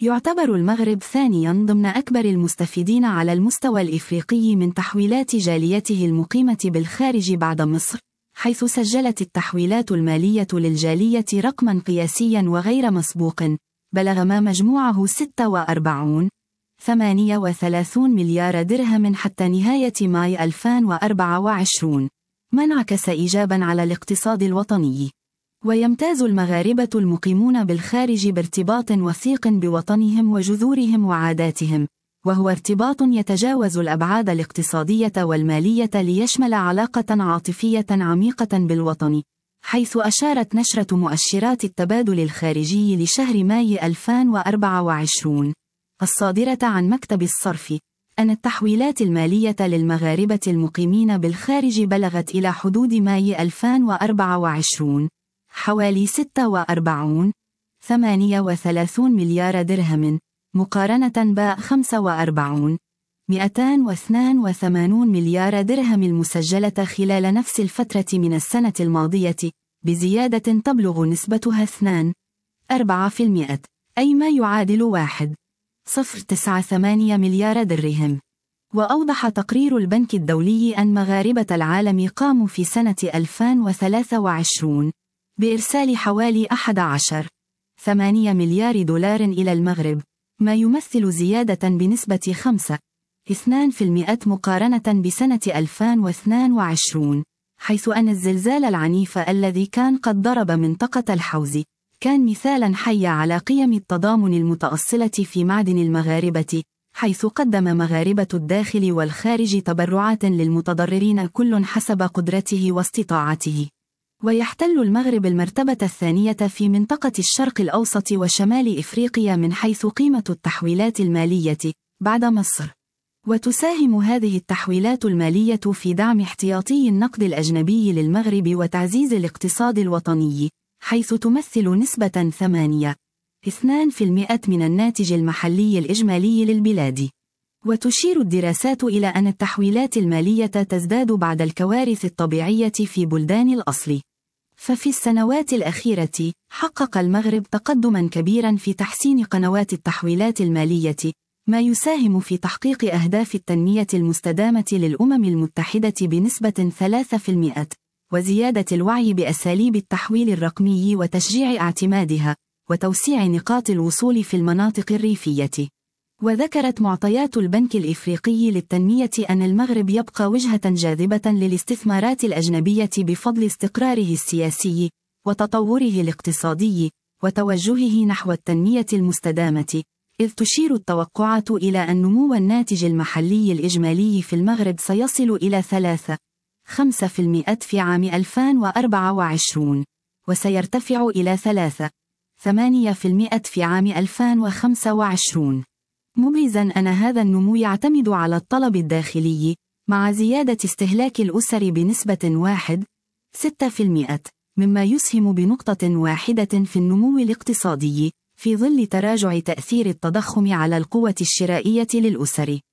يعتبر المغرب ثانياً ضمن أكبر المستفيدين على المستوى الإفريقي من تحويلات جاليته المقيمة بالخارج بعد مصر، حيث سجلت التحويلات المالية للجالية رقماً قياسياً وغير مسبوق، بلغ ما مجموعه 38 مليار درهم حتى نهاية ماي 2024، ما انعكس إيجاباً على الاقتصاد الوطني. ويمتاز المغاربة المقيمون بالخارج بارتباط وثيق بوطنهم وجذورهم وعاداتهم، وهو ارتباط يتجاوز الأبعاد الاقتصادية والمالية ليشمل علاقة عاطفية عميقة بالوطن، حيث أشارت نشرة مؤشرات التبادل الخارجي لشهر ماي 2024 الصادرة عن مكتب الصرف أن التحويلات المالية للمغاربة المقيمين بالخارج بلغت إلى حدود ماي 2024 حوالي 38 مليار درهم، مقارنة ب 282 مليار درهم المسجلة خلال نفس الفترة من السنة الماضية، بزيادة تبلغ نسبتها 2.4%، أي ما يعادل 1.098 مليار درهم. وأوضح تقرير البنك الدولي أن مغاربة العالم قاموا في سنة 2023 بإرسال حوالي 11.8 مليار دولار إلى المغرب، ما يمثل زيادة بنسبة 5.2% مقارنة بسنة 2022، حيث أن الزلزال العنيف الذي كان قد ضرب منطقة الحوز كان مثالاً حيا على قيم التضامن المتأصلة في معدن المغاربة، حيث قدم مغاربة الداخل والخارج تبرعات للمتضررين كل حسب قدرته واستطاعته. ويحتل المغرب المرتبة الثانية في منطقة الشرق الأوسط وشمال إفريقيا من حيث قيمة التحويلات المالية بعد مصر. وتساهم هذه التحويلات المالية في دعم احتياطي النقد الأجنبي للمغرب وتعزيز الاقتصاد الوطني، حيث تمثل نسبة 8.2% من الناتج المحلي الإجمالي للبلاد. وتشير الدراسات إلى أن التحويلات المالية تزداد بعد الكوارث الطبيعية في بلدان الأصل. ففي السنوات الأخيرة حقق المغرب تقدماً كبيراً في تحسين قنوات التحويلات المالية، ما يساهم في تحقيق أهداف التنمية المستدامة للأمم المتحدة بنسبة 3%، وزيادة الوعي بأساليب التحويل الرقمي وتشجيع اعتمادها، وتوسيع نقاط الوصول في المناطق الريفية. وذكرت معطيات البنك الإفريقي للتنمية أن المغرب يبقى وجهة جاذبة للاستثمارات الأجنبية بفضل استقراره السياسي وتطوره الاقتصادي وتوجهه نحو التنمية المستدامة، إذ تشير التوقعات إلى أن نمو الناتج المحلي الإجمالي في المغرب سيصل إلى 3.5% في عام 2024، وسيرتفع إلى 3.8% في عام 2025، مبرزاً أن هذا النمو يعتمد على الطلب الداخلي مع زيادة استهلاك الأسر بنسبة 1.6%، مما يسهم بنقطة واحدة في النمو الاقتصادي في ظل تراجع تأثير التضخم على القوة الشرائية للأسر.